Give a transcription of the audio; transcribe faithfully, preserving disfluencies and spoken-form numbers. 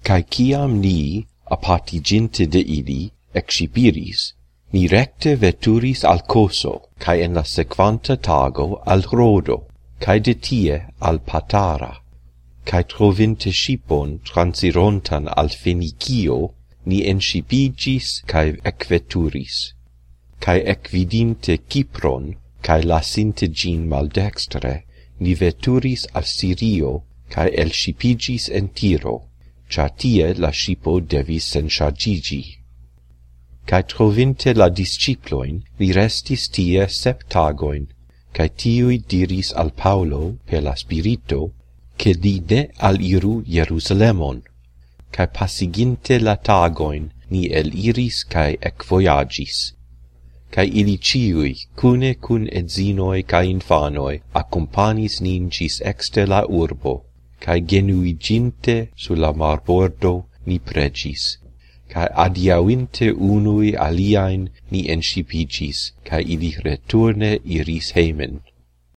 Cae ciam ni, apartiginte de ili, excipiris, ni recte veturis al Coso, cae en la sequanta tago al Rhodo, cae de tie al Patara, cae trovinte shipon transirontan al Fenicio, ni encipigis cae equveturis, cae equvidinte Cypron, cae lasinte gin maldextre, ni veturis al Sirio, cae elshipigis en Tiro, cia tie la shipo devis senchargigi. Cae trovinte la disciploin, li restis tie septagoin, cae tiui diris al Paulo, per la Spirito, che li ne aliru Jerusalemon, cae passiginte la tagoin, ni eliris cae ecvoyagis. Cae ili ciui, cune cun edzinoi cae infanoi, accompanis nin gis exter la urbo, cae genuiginte su la marbordo ni pregis, cae adiauinte unui aliaen ni encipigis, cae ili returne iris hemen.